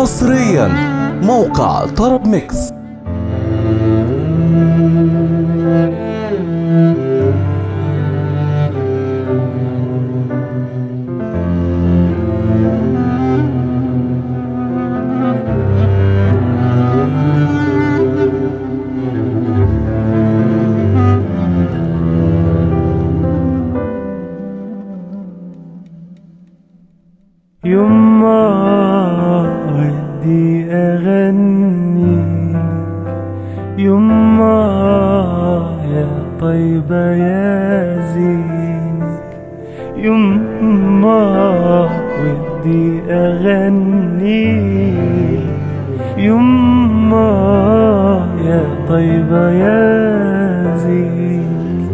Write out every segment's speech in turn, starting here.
حصريا موقع طرب ميكس. يوم ما ودي أغنيلك، يوم ما يا طيبة يا زينك، يوم ما ودي أغنيلك، يوم ما يا طيبة يا زينك،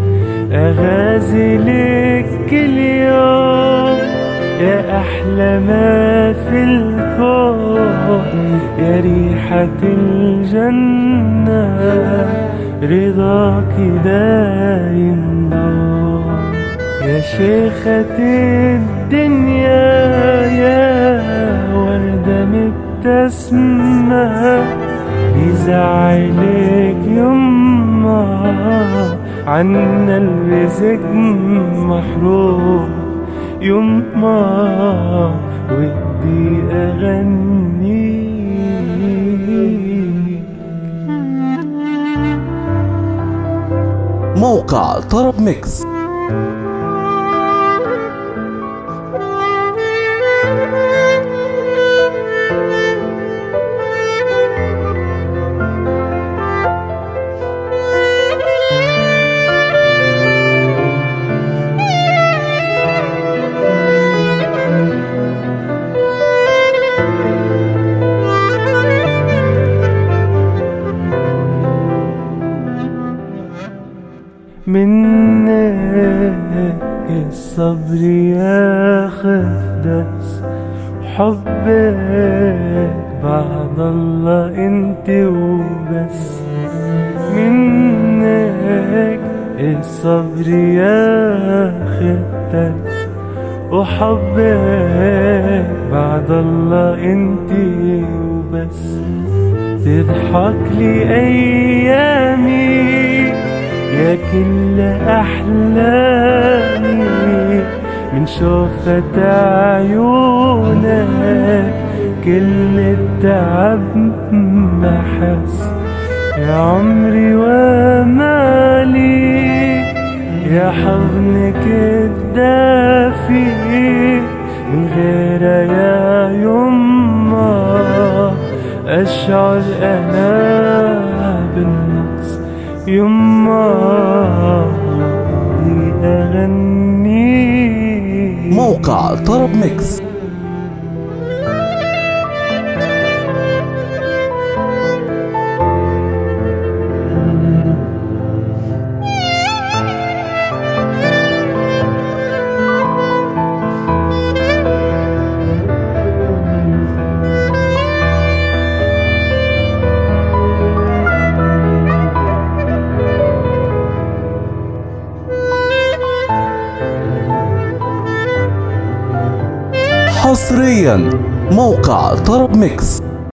أغازلك كل يوم يا أحلى ما في الكون، يا ريحة الجنة رضاك دايم دوم، يا شيخة الدنيا يا وردة مبتسمة، بزعلك يما عنا الرزق محروم، يما ودي أغني. موقع طرب ميكس. منك الصبر ياخذ درس، حبك بعد الله انت وبس، منك الصبر ياخذ درس، وحبك بعد الله انت وبس، تضحك لي ايامي يا كل أحلامي، من شوفة عيونك كل التعب ما حس، يا عمري ومالي يا حضنك الدافي، من غيره يا يما أشعر أنا بالنقص، يما ودي أغني. موقع طرب ميكس. حصريا موقع طرب ميكس.